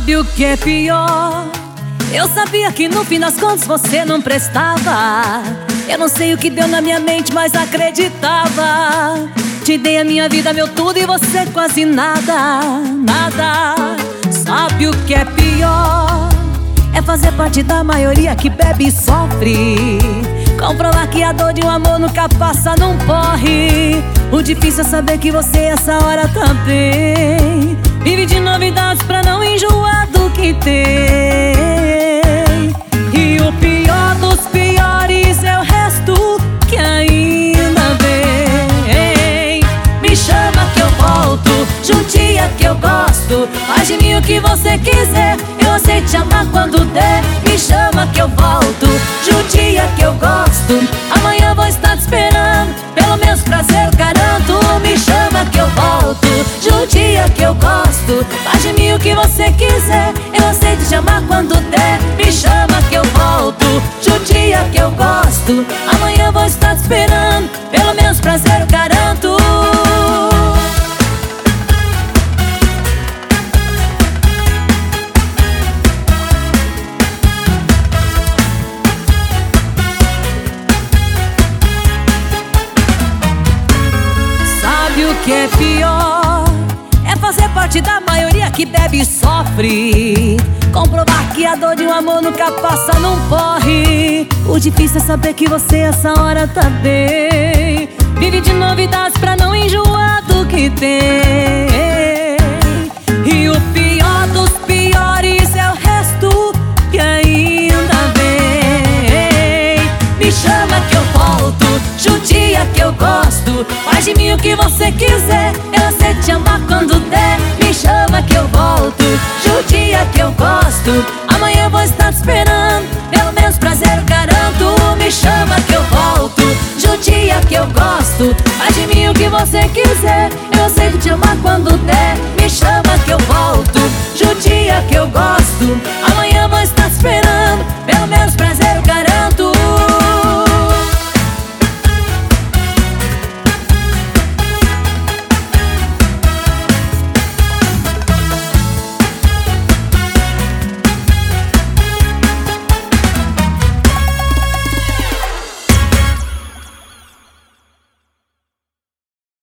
Sabe o que é pior? Eu sabia que no fim das contas você não prestava. Eu não sei o que deu na minha mente, mas acreditava. Te dei a minha vida, meu tudo, e você quase nada, nada. Sabe o que é pior? É fazer parte da maioria que bebe e sofre. Comprovar que a dor de um amor nunca passa num porre. O difícil é saber que você essa hora também vive de novidades pra não enjoar do que tem. E o pior dos piores é o resto que ainda vem. Me chama que eu volto, judia que eu gosto. Faz de mim o que você quiser, eu aceito te amar quando der. Me chama que eu volto, judia que eu gosto. Amanhã vou estar te esperando, pelo menos prazer eu garanto. Me chama que eu volto, judia que eu gosto. Faz de mim o que você quiser, eu aceito te amar quando der. Me chama que eu volto, judia que eu gosto. Amanhã vou estar te esperando, pelo menos prazer eu garanto. O que é pior é fazer parte da maioria que bebe e sofre. Comprovar que a dor de um amor nunca passa num porre. O difícil é saber que você essa hora tá bem. Vive de novidades pra não enjoar do que tem. E o pior dos piores é o resto que ainda vem. Me chama que eu volto, judia que eu gosto. Faz de mim o que você quiser, eu aceito te amar quando der. Me chama que eu volto, judia que eu gosto. Amanhã vou estar te esperando, pelo menos prazer eu garanto. Me chama que eu volto, judia que eu gosto. Faz de mim o que você quiser, eu aceito te amar quando der. Me chama que eu volto, judia que eu gosto. Amanhã vou estar te esperando, pelo menos